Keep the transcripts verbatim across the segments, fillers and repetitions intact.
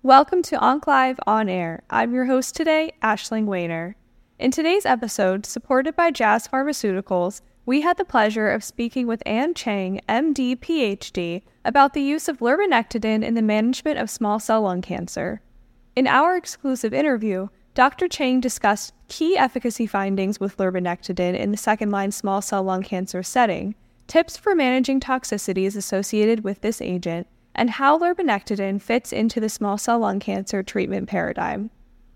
Welcome to OncLive On Air. I'm your host today, Aisling Wayner. In today's episode, supported by Jazz Pharmaceuticals, we had the pleasure of speaking with Anne Chang, M D, P H D, about the use of lurbinectedin in the management of small cell lung cancer. In our exclusive interview, Doctor Chang discussed key efficacy findings with lurbinectedin in the second-line small cell lung cancer setting, tips for managing toxicities associated with this agent, and how lurbinectedin fits into the small cell lung cancer treatment paradigm.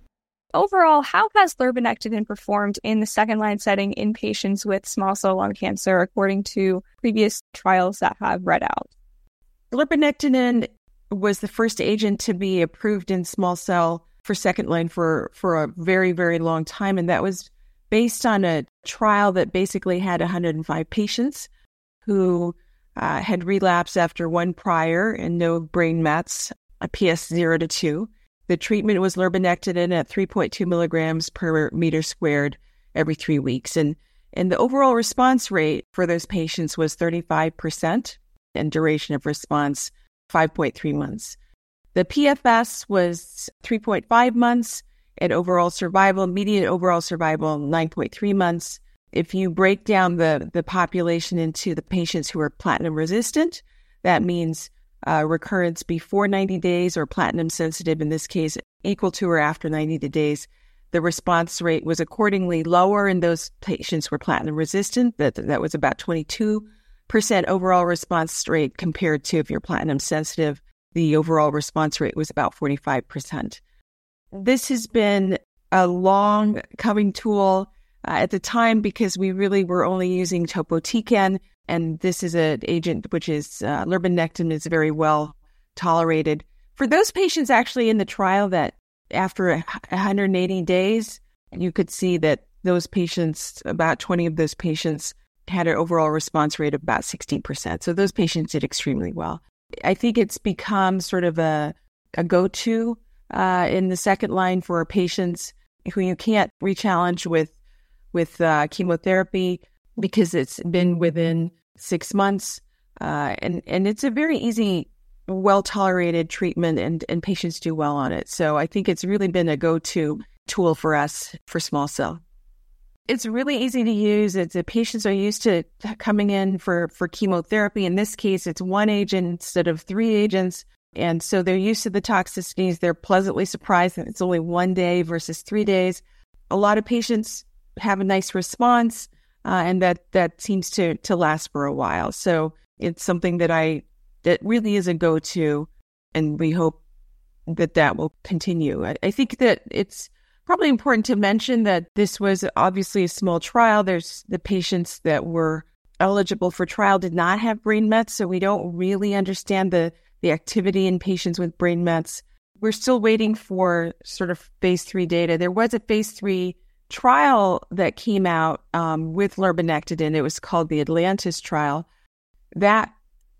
Overall, how has lurbinectedin performed in the second-line setting in patients with small cell lung cancer according to previous trials that have read out? Lurbinectedin was the first agent to be approved in small cell for second line for, for a very, very long time, and that was based on a trial that basically had one hundred five patients who Uh, had relapsed after one prior and no brain mets, a P S zero to two. The treatment was lurbinectedin at three point two milligrams per meter squared every three weeks. And, and the overall response rate for those patients was thirty-five percent and duration of response five point three months. The P F S was three point five months and overall survival, median overall survival, nine point three months. If you break down the, the population into the patients who are platinum resistant, that means uh, recurrence before ninety days or platinum sensitive, in this case, equal to or after ninety days. The response rate was accordingly lower in those patients who were platinum resistant. That, that was about twenty-two percent overall response rate compared to if you're platinum sensitive, the overall response rate was about forty-five percent. This has been a long coming tool. Uh, at the time, because we really were only using topotecan, and this is an agent which is, uh, lurbinectedin is very well tolerated. For those patients actually in the trial that after one hundred eighty days, you could see that those patients, about twenty of those patients had an overall response rate of about sixty percent. So those patients did extremely well. I think it's become sort of a, a go-to uh, in the second line for patients who you can't re-challenge with with uh, chemotherapy because it's been within six months. Uh, and, and it's a very easy, well-tolerated treatment, and, and patients do well on it. So I think it's really been a go-to tool for us for small cell. It's really easy to use. It's the patients are used to coming in for, for chemotherapy. In this case, it's one agent instead of three agents. And so they're used to the toxicities. They're pleasantly surprised that it's only one day versus three days. A lot of patients have a nice response, uh, and that, that seems to, to last for a while. So it's something that I, that really is a go-to, and we hope that that will continue. I, I think that it's probably important to mention that this was obviously a small trial. There's the patients that were eligible for trial did not have brain mets, so we don't really understand the, the activity in patients with brain mets. We're still waiting for sort of phase three data. There was a phase three trial that came out um, with lurbinectedin. It was called the Atlantis trial. That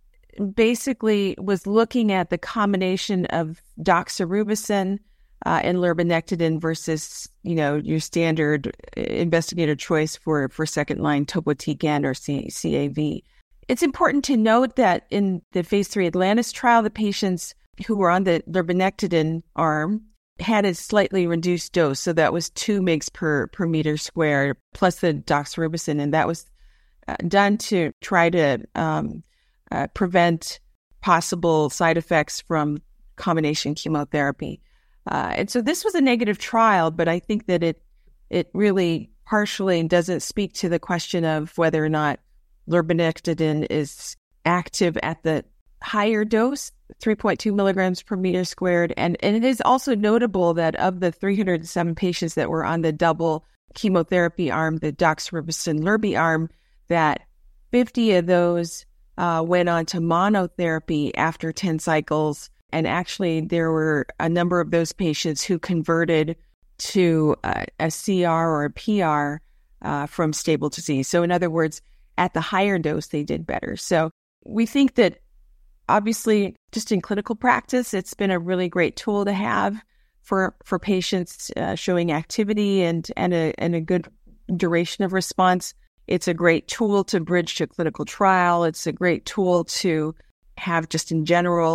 basically was looking at the combination of doxorubicin uh, and lurbinectedin versus, you know, your standard investigator choice for, for second-line topotecan or C- CAV. It's important to note that in the phase three Atlantis trial, the patients who were on the lurbinectedin arm had a slightly reduced dose. So that was two milligrams per, per meter squared plus the doxorubicin. And that was uh, done to try to um, uh, prevent possible side effects from combination chemotherapy. Uh, and so this was a negative trial, but I think that it, it really partially doesn't speak to the question of whether or not lurbinectedin is active at the higher dose, three point two milligrams per meter squared. And, and it is also notable that of the three hundred seven patients that were on the double chemotherapy arm, the doxorubicin lurbi arm, that fifty of those uh, went on to monotherapy after ten cycles. And actually, there were a number of those patients who converted to uh, a C R or a P R uh, from stable disease. So in other words, at the higher dose, they did better. So we think that obviously, just in clinical practice, it's been a really great tool to have for for patients uh, showing activity and and a and a good duration of response. It's a great tool to bridge to clinical trial. It's a great tool to have just in general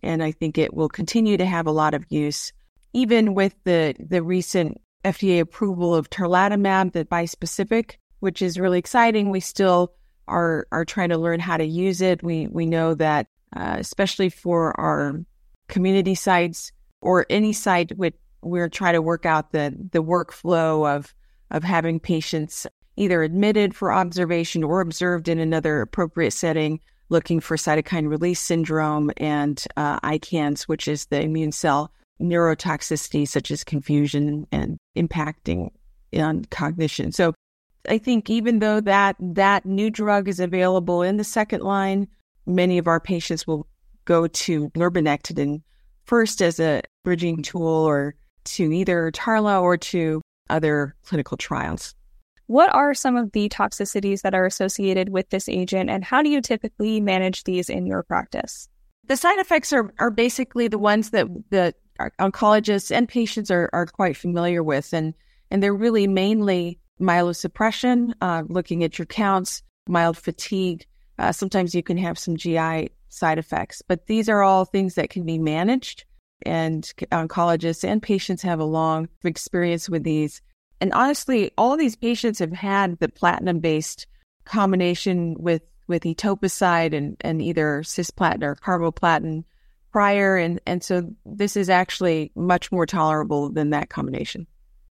and I think it will continue to have a lot of use. Even with the, the recent F D A approval of tarlatamab, the bispecific, which is really exciting, we still are are trying to learn how to use it. We we know that, uh, especially for our community sites or any site, which we're trying to work out the the workflow of of having patients either admitted for observation or observed in another appropriate setting, looking for cytokine release syndrome and uh, I CANS, which is the immune cell neurotoxicity, such as confusion and impacting on cognition. So I think even though that that new drug is available in the second line, many of our patients will go to lurbinectedin first as a bridging tool, or to either Tarla or to other clinical trials. What are some of the toxicities that are associated with this agent, and how do you typically manage these in your practice? The side effects are, are basically the ones that the oncologists and patients are, are quite familiar with, and, and they're really mainly myelosuppression, uh, looking at your counts, mild fatigue. Uh, sometimes you can have some G I side effects, but these are all things that can be managed, and oncologists and patients have a long experience with these. And honestly, all these patients have had the platinum-based combination with, with etoposide and, and either cisplatin or carboplatin prior, and, and so this is actually much more tolerable than that combination.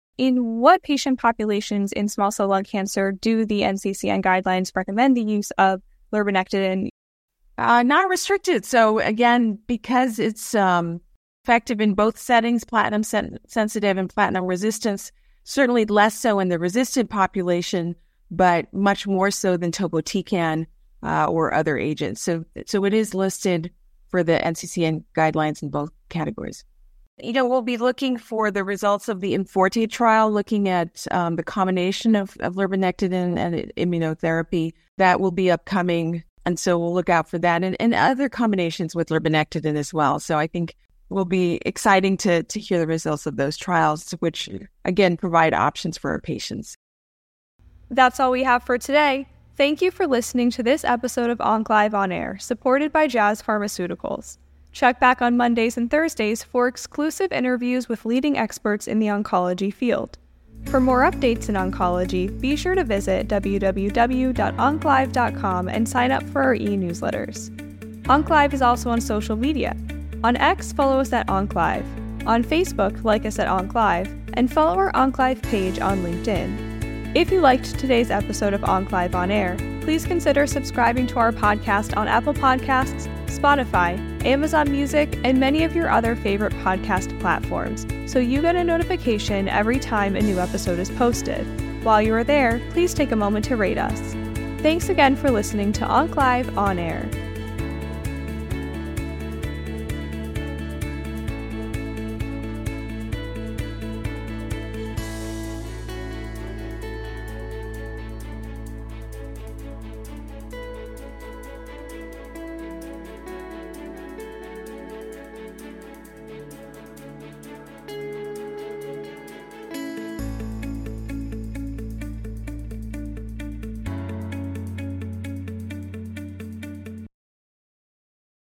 In what patient populations in small cell lung cancer do the N C C N guidelines recommend the use of lurbinectedin? Uh, not restricted. So again, because it's um, effective in both settings, platinum sen- sensitive and platinum resistance, certainly less so in the resistant population, but much more so than topotecan uh, or other agents. So, so it is listed for the N C C N guidelines in both categories. You know, we'll be looking for the results of the IMforte trial, looking at um, the combination of, of lurbinectedin and immunotherapy. That will be upcoming, and so we'll look out for that, and, and other combinations with lurbinectedin as well. So I think will be exciting to to hear the results of those trials, which, again, provide options for our patients. That's all we have for today. Thank you for listening to this episode of OncLive On Air, supported by Jazz Pharmaceuticals. Check back on Mondays and Thursdays for exclusive interviews with leading experts in the oncology field. For more updates in oncology, be sure to visit w w w dot onclive dot com and sign up for our e-newsletters. OncLive is also on social media. On X, follow us at OncLive. On Facebook, like us at OncLive, and follow our OncLive page on LinkedIn. If you liked today's episode of OncLive On Air, please consider subscribing to our podcast on Apple Podcasts, Spotify, Amazon Music, and many of your other favorite podcast platforms, so you get a notification every time a new episode is posted. While you are there, please take a moment to rate us. Thanks again for listening to OncLive On Air.